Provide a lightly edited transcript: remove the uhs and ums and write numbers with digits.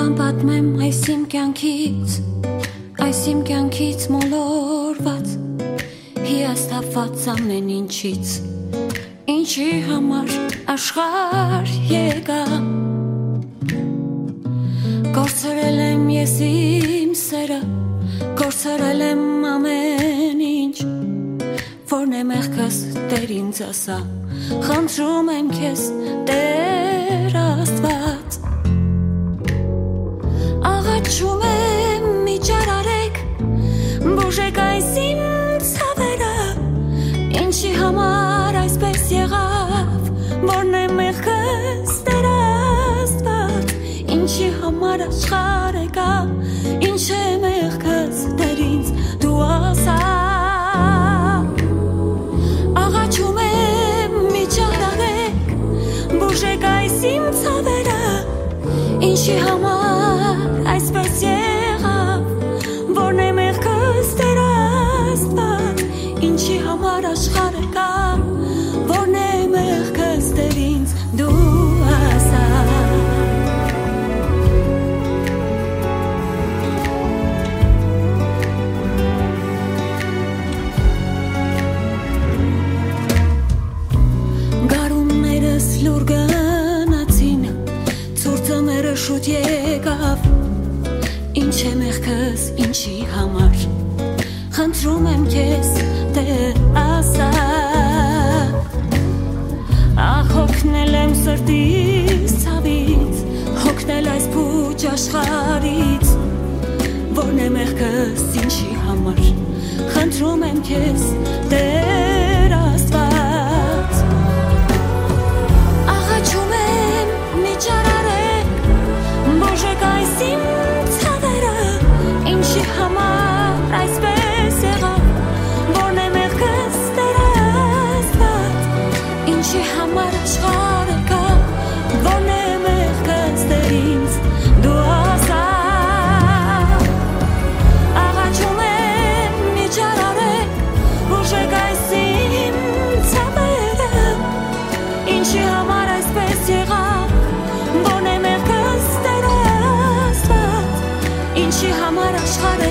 բան պատմեմ այս իմ կյանքից մոլորված հիասթափված ամեն ինչից ինչի համար աշխարհ եկա կորցրել եմ ես իմ սերը կորցրել եմ ամեն ինչ որն է մեղքս Տեր ինձ ասա խնդրում եմ քեզ Տեր Աստված աղաչում եմ միջարարեք բուժեք այս իմ ցավերը ինչի համար այսպես եղավ որն է մեղքս Տեր Աստված ինչի համար աշխարհ եկա ինչ է մեղքս Տեր ինձ դու ասա աղաչում եմ միջարարեք բուժեք այս իմ ցավերը ինչի համար այսպես եղավ որն է մեղքս Տեր Աստված ինչի համար աշխարհ եկա որն է մեղքս Տեր ինձ դու ասա գարուններս լուր գնացին ցուրտները շուտ եկավ ինչ է մեղքս ինչի համար խնդրում եմ քեզ Տեր ասա ախ հոգնել եմ սրտիս ցավից հոգնել այս փուչ աշխարհից որն է մեղքս ինչի համար խնդրում եմ քեզ Տեր Աստված աղաչում եմ միջարարեք բուժեք այս իմ ցավերը ինչի համար այսպես եղավ որն է մեղքս Տեր Աստված ինչի համար աշխարհ եկա որն է մեղքս Տեր ինձ դու ասա աղաչում եմ միջարարեք բուժեք այս իմ ցավերը ինչի համար այսպես եղավ որն է մեղքս Տեր Աստված ինչի համար աշխարհ